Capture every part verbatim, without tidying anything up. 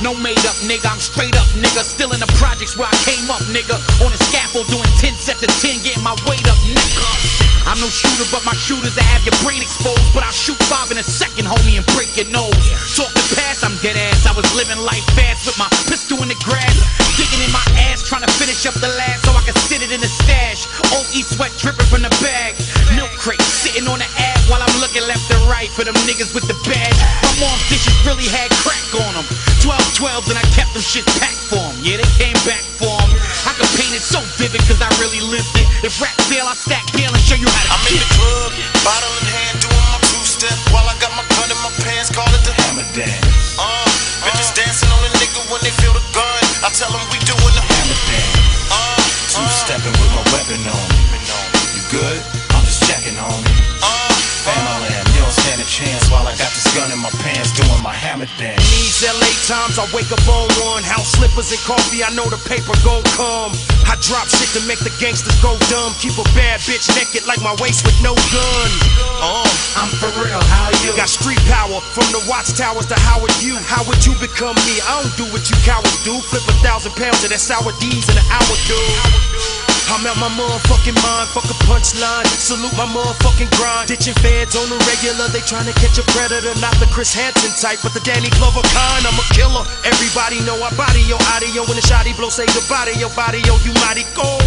no made up, nigga. I'm straight up, nigga. Still in the projects where I came up, nigga. On the scaffold doing ten sets of ten, getting my weight up, nigga. I'm no shooter, but my shooters that have your brain exposed. But I'll shoot five in a second, homie, and break your nose. Talk the past, I'm dead ass. I was living life fast with my pistol in the grass, digging in my ass, trying to finish up the last so I can sit it in the stash. O E sweat dripping from the bag. Milk crate sitting on the ab while I'm looking left and right for them niggas with the badge. My mom's dishes really had crack on them. twelve twelves and I kept them shit packed for them. Yeah, they came back for them. I could paint it so vivid cause I really lived it. If rap fail, I stack bail and show you how to I'm in the club, bottle in hand, doing my two-step while I got my gun in my pants, call it the hammer dance. Uh, bitches dancing on a nigga when they feel the gun. I tell them we doing the hammer dance. Uh, two-stepping with my weapon on me. You good? I'm just checking on me. Uh, Family, you don't stand a chance while I got this gun in my pants doing my hammer dance. These L A times I wake up on one. House slippers and coffee, I know the paper gon' come. I drop shit to make the gangsters go dumb. Keep a bad bitch naked like my waist with no gun. Uh, I'm for real, how you? Got street power from the watchtowers to Howard U. How would you become me? I don't do what you cowards do. Flip a thousand pounds of that sour D's in an hour, dude. I'm out my motherfucking mind, fuck a punchline. Salute my motherfucking grind. Ditching feds on the regular, they tryna catch a predator. Not the Chris Hansen type, but the Danny Glover kind. I'm a killer. Everybody know I body your audio. When the shotty blow, say goodbye to your body, yo, you mighty cold.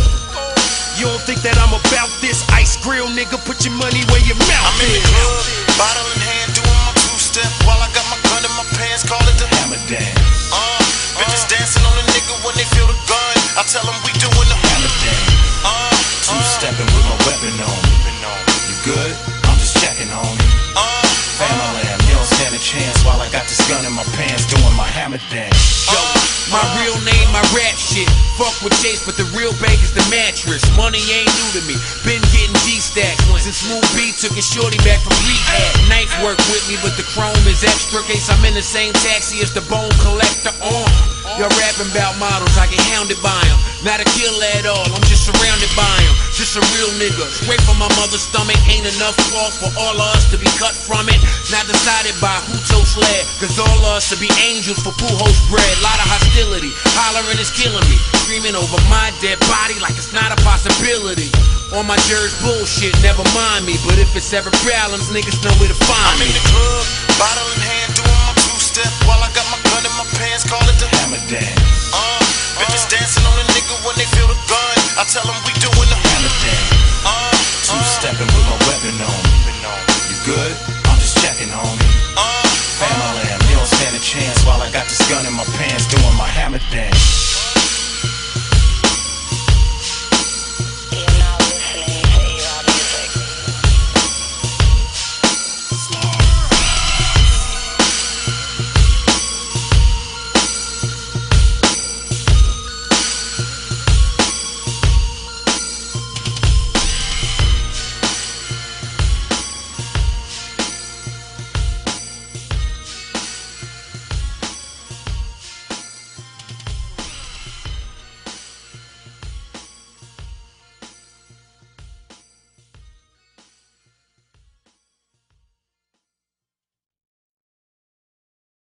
You don't think that I'm about this? Ice grill, nigga, put your money where your mouth I'm in the is. club, bottle in hand, doing my two-step while I got my gun in my pants, call it the hammer dance. Uh, bitches dancing on a nigga when they feel the gun. I tell them we doing the hammer dance. Uh, two-stepping with my weapon on me. You good? I'm just checking on me. Uh, Family, you don't stand a chance while I got this gun in my pants doing my hammer dance. Yo, my real name, my rap shit. Fuck with Chase, but the real bank is the mattress. Money ain't new to me. Been getting G-stacks since Smooth B took his shorty back from rehab. Knife work with me, but the chrome is extra. Case I'm in the same taxi as the bone collector. On. Y'all rapping about models, I get hounded by them. Not a killer at all, I'm just surrounded by them. Just a real nigga, straight from my mother's stomach. Ain't enough cloth for all of us to be cut from it. Not decided by who toast led, cause all of us to be angels for Pujols bread. Lot of hostility, hollering is killing me. Screaming over my dead body like it's not a possibility. On my Jersey bullshit, never mind me. But if it's ever problems, niggas know where to find I'm me. in the club, bottle in hand, doing my two-step while I got my gun in my pants, call it the hammer dance. Uh, bitches dancing on a nigga when they feel the gun. I tell them we